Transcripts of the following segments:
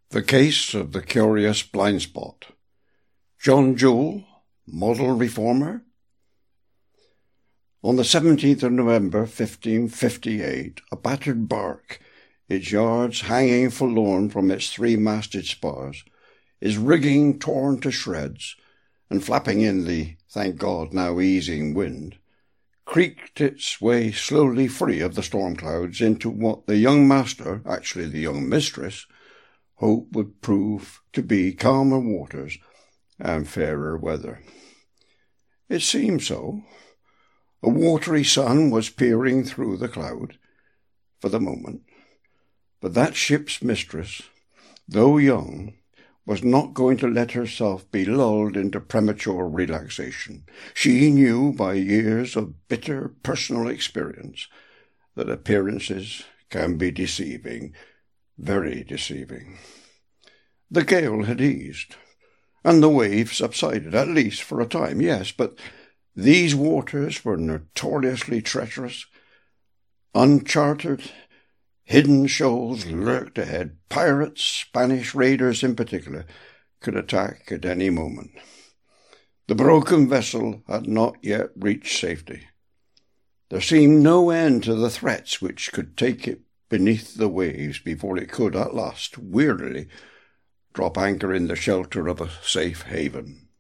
The Case of the Curious Blind Spot. John Jewel, Model Reformer. On the 17th of November, 1558, a battered bark, its yards hanging forlorn from its three-masted spars, its rigging torn to shreds, and flapping in the, thank God, now easing wind, creaked its way slowly free of the storm clouds into what the young master, actually the young mistress, hoped would prove to be calmer waters and fairer weather. It seemed so. A watery sun was peering through the cloud, for the moment, but that ship's mistress, though young, was not going to let herself be lulled into premature relaxation. She knew by years of bitter personal experience that appearances can be deceiving, very deceiving. The gale had eased, and the waves subsided, at least for a time, yes, but these waters were notoriously treacherous. Uncharted, hidden shoals lurked ahead. Pirates, Spanish raiders in particular, could attack at any moment. The broken vessel had not yet reached safety. There seemed no end to the threats which could take it beneath the waves before it could, at last, wearily, drop anchor in the shelter of a safe haven.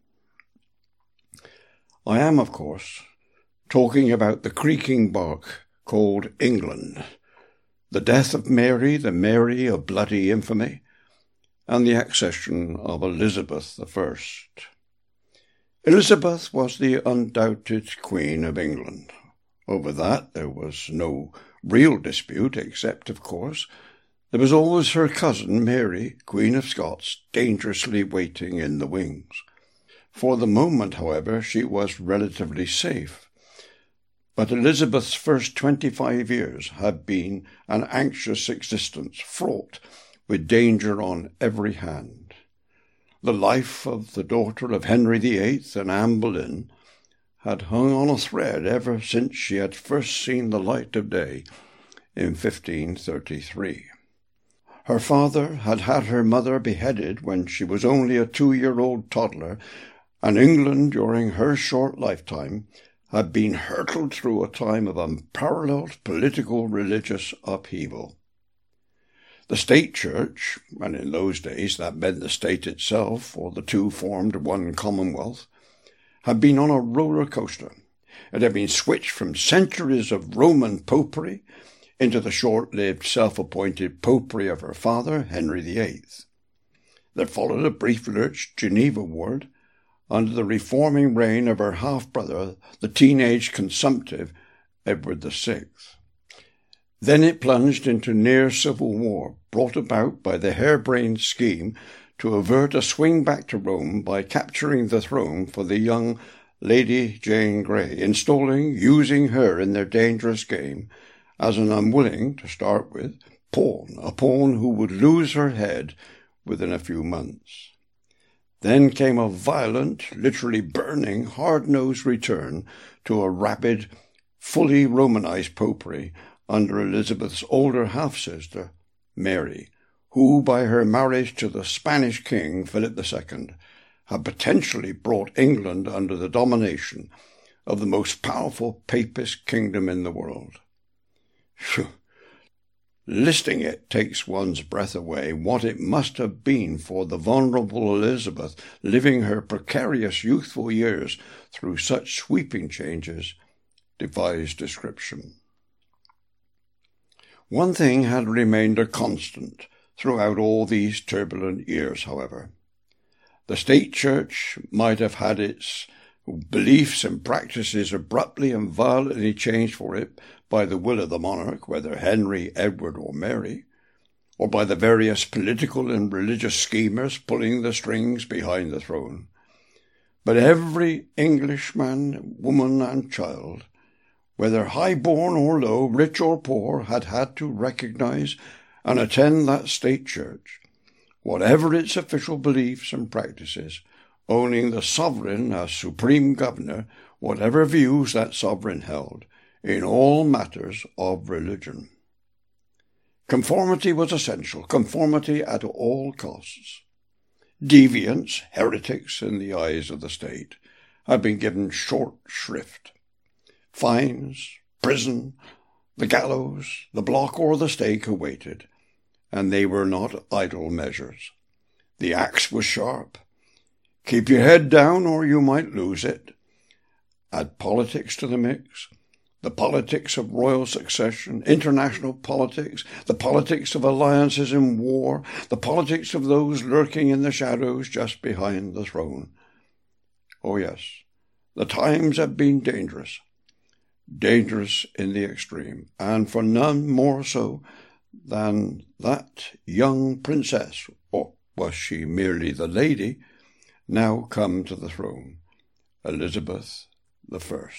I am, of course, talking about the creaking bark called England, the death of Mary, the Mary of bloody infamy, and the accession of Elizabeth I. Elizabeth was the undoubted Queen of England. Over that there was no real dispute, except, of course, there was always her cousin Mary, Queen of Scots, dangerously waiting in the wings. For the moment, however, she was relatively safe. But Elizabeth's first 25 years had been an anxious existence, fraught with danger on every hand. The life of the daughter of Henry VIII and Anne Boleyn had hung on a thread ever since she had first seen the light of day in 1533. Her father had had her mother beheaded when she was only a 2-year-old toddler, and England, during her short lifetime, had been hurtled through a time of unparalleled political religious upheaval. The state church, and in those days that meant the state itself, for the two formed one commonwealth, had been on a roller coaster. It had been switched from centuries of Roman popery into the short-lived self-appointed popery of her father, Henry VIII. There followed a brief-lurched Geneva ward under the reforming reign of her half-brother, the teenage consumptive Edward VI. Then it plunged into near civil war, brought about by the harebrained scheme to avert a swing back to Rome by capturing the throne for the young Lady Jane Grey, using her in their dangerous game as an unwilling, to start with, pawn, a pawn who would lose her head within a few months. Then came a violent, literally burning, hard-nosed return to a rapid, fully Romanized popery under Elizabeth's older half-sister, Mary, who, by her marriage to the Spanish king, Philip II, had potentially brought England under the domination of the most powerful papist kingdom in the world. Phew. Listing it takes one's breath away. What it must have been for the vulnerable Elizabeth, living her precarious youthful years through such sweeping changes, defies description. One thing had remained a constant throughout all these turbulent years, however. The state church might have had its beliefs and practices abruptly and violently changed for it by the will of the monarch, whether Henry, Edward, or Mary, or by the various political and religious schemers pulling the strings behind the throne. But every Englishman, woman, and child, whether high-born or low, rich or poor, had had to recognize and attend that state church, whatever its official beliefs and practices, owning the sovereign as supreme governor, whatever views that sovereign held, in all matters of religion. Conformity was essential, conformity at all costs. Deviants, heretics in the eyes of the state, had been given short shrift. Fines, prison, the gallows, the block or the stake awaited, and they were not idle measures. The axe was sharp. Keep your head down or you might lose it. Add politics to the mix, the politics of royal succession, international politics, the politics of alliances in war, the politics of those lurking in the shadows just behind the throne. Oh yes, the times have been dangerous in the extreme, and for none more so than that young princess, or was she merely the lady, now come to the throne, Elizabeth I.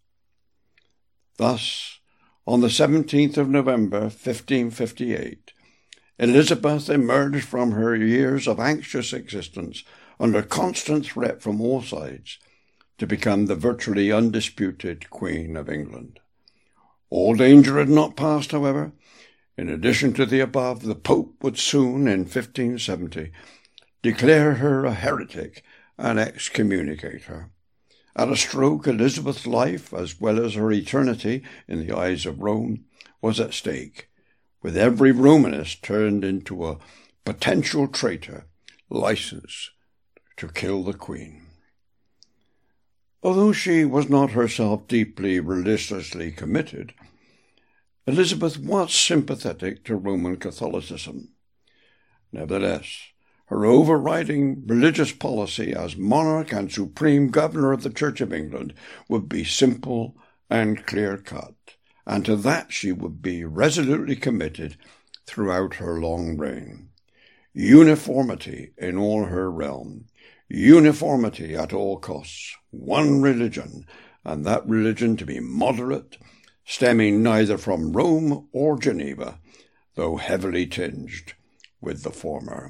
Thus, on the 17th of November, 1558, Elizabeth emerged from her years of anxious existence under constant threat from all sides to become the virtually undisputed Queen of England. All danger had not passed, however. In addition to the above, the Pope would soon, in 1570, declare her a heretic and excommunicate her. At a stroke, Elizabeth's life, as well as her eternity in the eyes of Rome, was at stake, with every Romanist turned into a potential traitor, licensed to kill the Queen. Although she was not herself deeply religiously committed, Elizabeth was sympathetic to Roman Catholicism. Nevertheless, her overriding religious policy as monarch and supreme governor of the Church of England would be simple and clear-cut, and to that she would be resolutely committed throughout her long reign. Uniformity in all her realm, uniformity at all costs, one religion, and that religion to be moderate, stemming neither from Rome or Geneva, though heavily tinged with the former.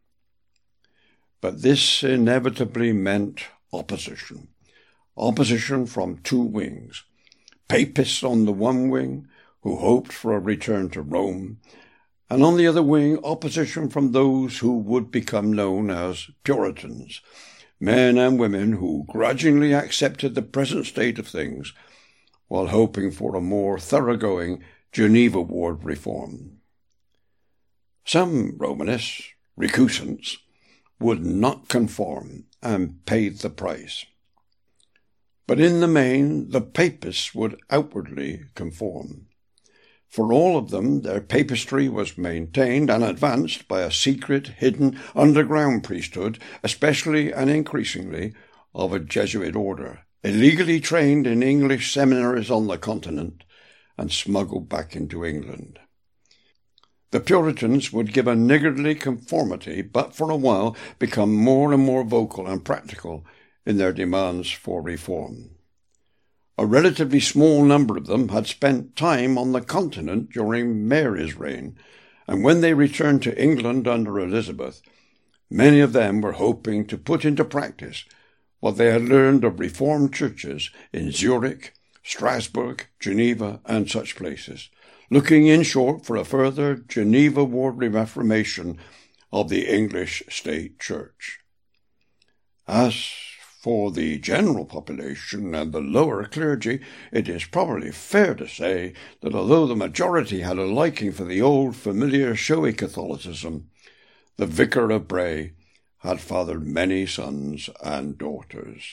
But this inevitably meant opposition. Opposition from two wings. Papists on the one wing, who hoped for a return to Rome, and on the other wing, opposition from those who would become known as Puritans, men and women who grudgingly accepted the present state of things, while hoping for a more thoroughgoing Geneva Ward reform. Some Romanists, recusants, would not conform and paid the price. But in the main, the Papists would outwardly conform. For all of them, their papistry was maintained and advanced by a secret, hidden, underground priesthood, especially and increasingly of a Jesuit order, illegally trained in English seminaries on the continent and smuggled back into England. The Puritans would give a niggardly conformity, but for a while become more and more vocal and practical in their demands for reform. A relatively small number of them had spent time on the continent during Mary's reign, and when they returned to England under Elizabeth, many of them were hoping to put into practice what they had learned of Reformed churches in Zurich, Strasbourg, Geneva, and such places, looking in short for a further Geneva Ward reformation of the English state church. As for the general population and the lower clergy, it is probably fair to say that although the majority had a liking for the old, familiar, showy Catholicism, the Vicar of Bray had fathered many sons and daughters.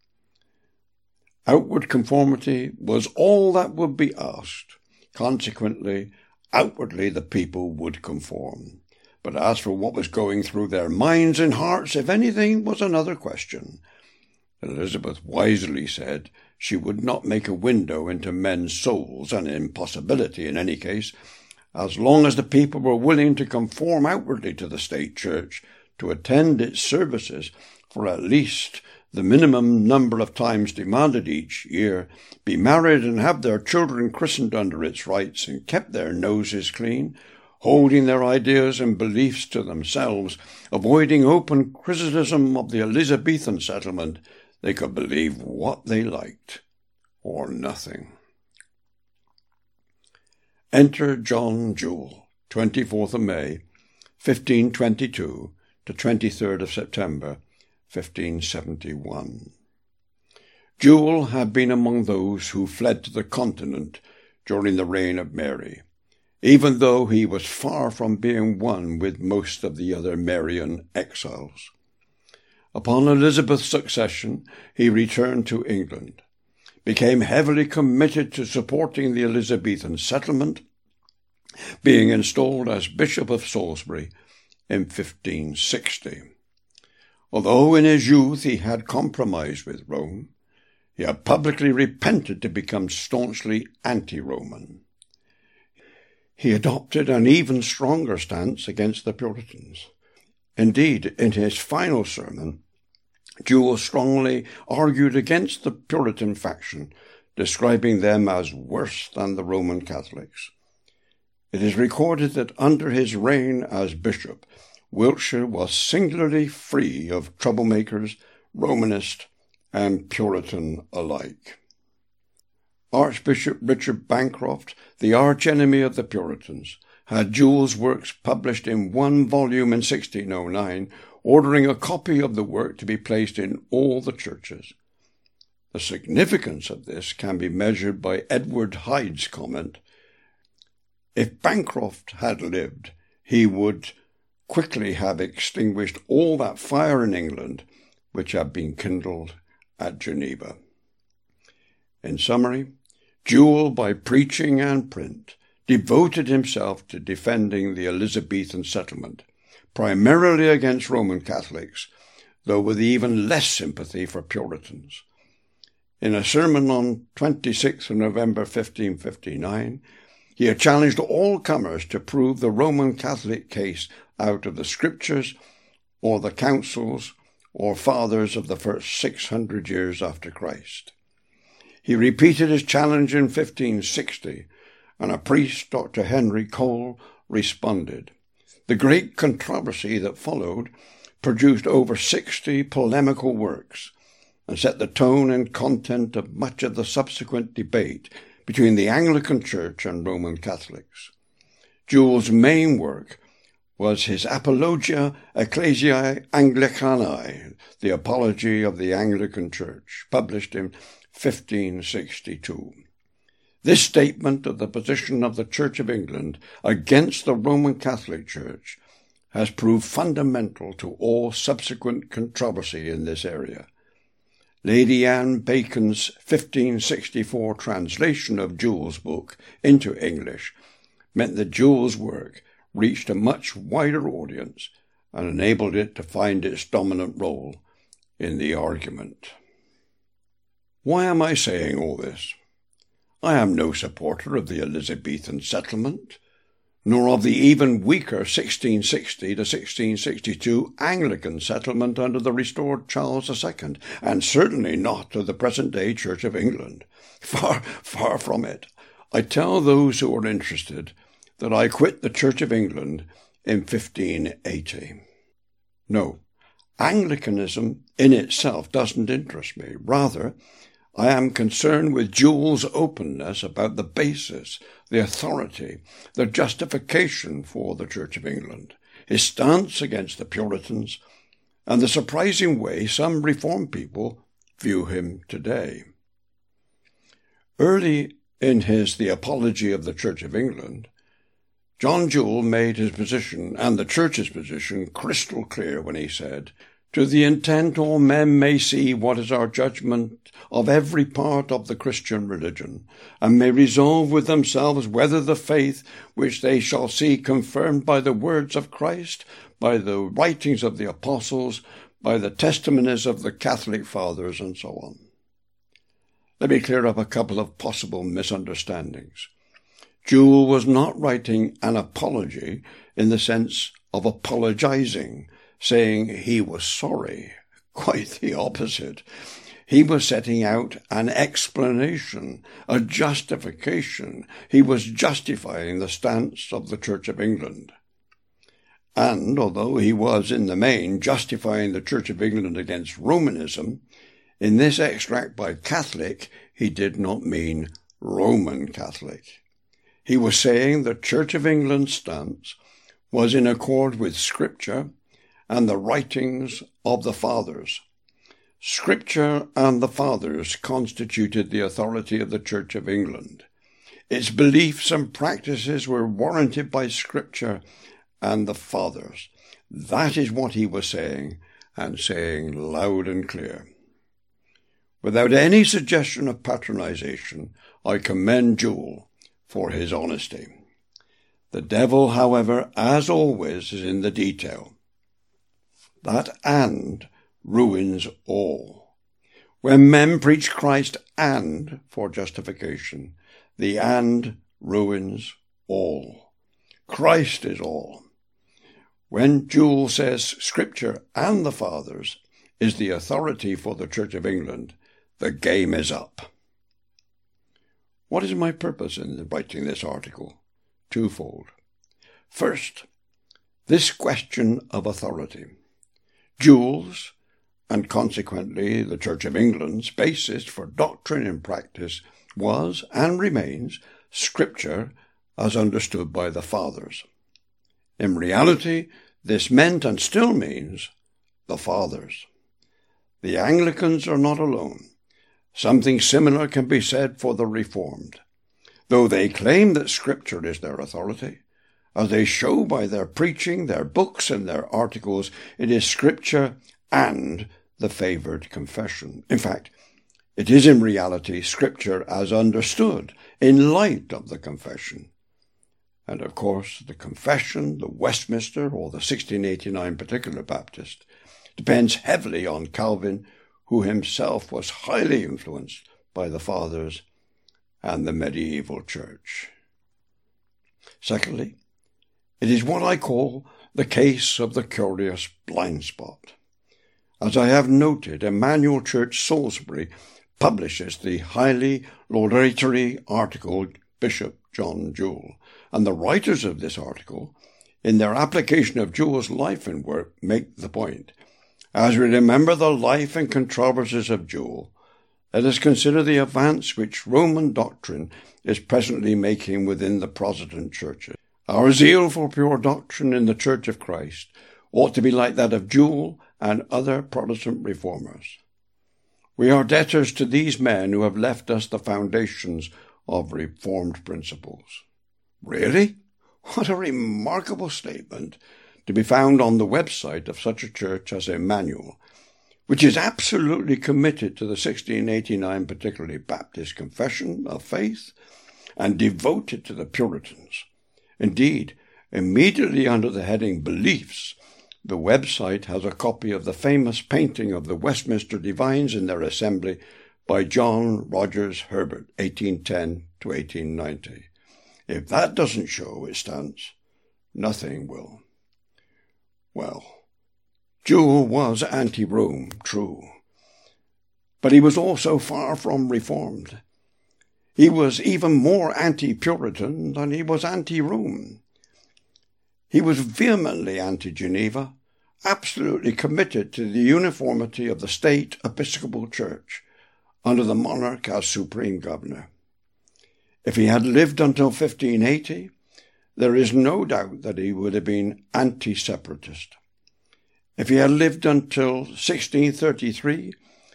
Outward conformity was all that would be asked. Consequently, outwardly the people would conform. But as for what was going through their minds and hearts, if anything, was another question. Elizabeth wisely said she would not make a window into men's souls, an impossibility in any case, as long as the people were willing to conform outwardly to the state church, to attend its services for at least the minimum number of times demanded each year, be married and have their children christened under its rites, and kept their noses clean, holding their ideas and beliefs to themselves, avoiding open criticism of the Elizabethan settlement. They could believe what they liked, or nothing. Enter John Jewel, 24th of May, 1522 to 23rd of September, 1571. Jewel had been among those who fled to the continent during the reign of Mary, even though he was far from being one with most of the other Marian exiles. Upon Elizabeth's succession, he returned to England, became heavily committed to supporting the Elizabethan settlement, being installed as Bishop of Salisbury in 1560. Although in his youth he had compromised with Rome, he had publicly repented to become staunchly anti-Roman. He adopted an even stronger stance against the Puritans. Indeed, in his final sermon, Jewel strongly argued against the Puritan faction, describing them as worse than the Roman Catholics. It is recorded that under his reign as bishop, Wiltshire was singularly free of troublemakers, Romanist and Puritan alike. Archbishop Richard Bancroft, the archenemy of the Puritans, had Jewel's works published in one volume in 1609, ordering a copy of the work to be placed in all the churches. The significance of this can be measured by Edward Hyde's comment, "If Bancroft had lived, he would quickly have extinguished all that fire in England which had been kindled at Geneva." In summary, Jewel, by preaching and print, devoted himself to defending the Elizabethan settlement, primarily against Roman Catholics, though with even less sympathy for Puritans. In a sermon on 26th of November 1559, he had challenged all comers to prove the Roman Catholic case out of the Scriptures or the councils or fathers of the first 600 years after Christ. He repeated his challenge in 1560, and a priest, Dr. Henry Cole, responded. The great controversy that followed produced over 60 polemical works and set the tone and content of much of the subsequent debate between the Anglican Church and Roman Catholics. Jewel's main work was his Apologia Ecclesiae Anglicanae, the Apology of the Anglican Church, published in 1562. This statement of the position of the Church of England against the Roman Catholic Church has proved fundamental to all subsequent controversy in this area. Lady Anne Bacon's 1564 translation of Jewel's book into English meant that Jewel's work reached a much wider audience and enabled it to find its dominant role in the argument. Why am I saying all this? I am no supporter of the Elizabethan settlement, nor of the even weaker 1660 to 1662 Anglican settlement under the restored Charles II, and certainly not of the present-day Church of England. Far from it. I tell those who are interested that I quit the Church of England in 1580. No, Anglicanism in itself doesn't interest me. Rather, I am concerned with Jewel's openness about the basis, the authority, the justification for the Church of England, his stance against the Puritans, and the surprising way some Reformed people view him today. Early in his The Apology of the Church of England, John Jewel made his position and the Church's position crystal clear when he said, "To the intent all men may see what is our judgment of every part of the Christian religion, and may resolve with themselves whether the faith which they shall see confirmed by the words of Christ, by the writings of the apostles, by the testimonies of the Catholic fathers," and so on. Let me clear up a couple of possible misunderstandings. Jewel was not writing an apology in the sense of apologizing, saying he was sorry. Quite the opposite. He was setting out an explanation, a justification. He was justifying the stance of the Church of England. And although he was, in the main, justifying the Church of England against Romanism, in this extract by Catholic, he did not mean Roman Catholic. He was saying the Church of England's stance was in accord with Scripture and the writings of the Fathers. Scripture and the Fathers constituted the authority of the Church of England. Its beliefs and practices were warranted by Scripture and the Fathers. That is what he was saying, and saying loud and clear. Without any suggestion of patronization, I commend Jewel for his honesty. The devil, however, as always, is in the detail. That "and" ruins all. When men preach Christ and for justification, the "and" ruins all. Christ is all. When Jewel says Scripture and the Fathers is the authority for the Church of England, the game is up. What is my purpose in writing this article? Twofold. First, this question of authority. Jewel's, and consequently the Church of England's, basis for doctrine and practice was and remains Scripture as understood by the Fathers. In reality, this meant and still means the Fathers. The Anglicans are not alone. Something similar can be said for the Reformed. Though they claim that Scripture is their authority, as they show by their preaching, their books, and their articles, it is Scripture and the favoured confession. In fact, it is in reality Scripture as understood in light of the confession. And of course, the confession, the Westminster or the 1689 Particular Baptist, depends heavily on Calvin, who himself was highly influenced by the Fathers and the medieval Church. Secondly, it is what I call the case of the curious blind spot. As I have noted, Emmanuel Church Salisbury publishes the highly laudatory article Bishop John Jewel, and the writers of this article, in their application of Jewel's life and work, make the point. As we remember the life and controversies of Jewel, let us consider the advance which Roman doctrine is presently making within the Protestant churches. Our zeal for pure doctrine in the Church of Christ ought to be like that of Jewel and other Protestant reformers. We are debtors to these men who have left us the foundations of Reformed principles. Really? What a remarkable statement to be found on the website of such a church as Emmanuel, which is absolutely committed to the 1689 Particularly Baptist Confession of Faith and devoted to the Puritans. Indeed, immediately under the heading Beliefs, the website has a copy of the famous painting of the Westminster Divines in their assembly by John Rogers Herbert, 1810 to 1890. If that doesn't show its stance, nothing will. Well, Jewel was anti-Rome, true, but he was also far from reformed. He was even more anti-Puritan than he was anti-Rome. He was vehemently anti-Geneva, absolutely committed to the uniformity of the state Episcopal Church under the monarch as supreme governor. If he had lived until 1580, there is no doubt that he would have been anti-separatist. If he had lived until 1633,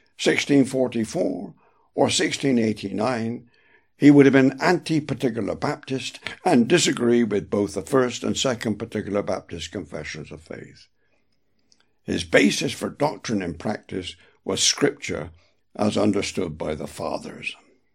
1644, or 1689, he would have been anti-Particular Baptist and disagree with both the First and Second Particular Baptist Confessions of Faith. His basis for doctrine and practice was Scripture as understood by the Fathers.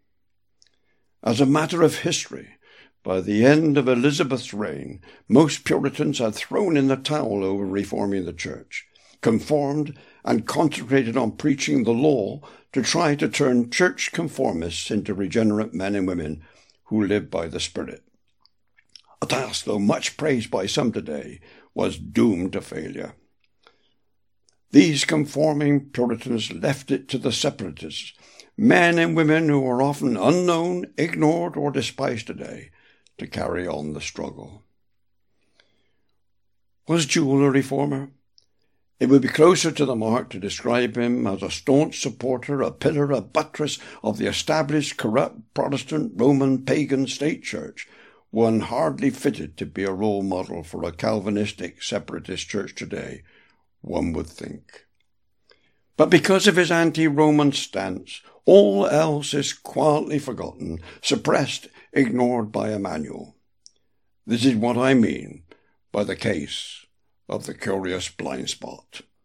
As a matter of history, by the end of Elizabeth's reign, most Puritans had thrown in the towel over reforming the church, conformed and concentrated on preaching the law to try to turn church conformists into regenerate men and women who live by the Spirit. A task, though much praised by some today, was doomed to failure. These conforming Puritans left it to the separatists, men and women who are often unknown, ignored, or despised today, to carry on the struggle. Was Jewel a reformer? It would be closer to the mark to describe him as a staunch supporter, a pillar, a buttress of the established, corrupt, Protestant, Roman, pagan state church, one hardly fitted to be a role model for a Calvinistic separatist church today, one would think. But because of his anti-Roman stance, all else is quietly forgotten, suppressed, ignored by Emmanuel. This is what I mean by the case of the curious blind spot.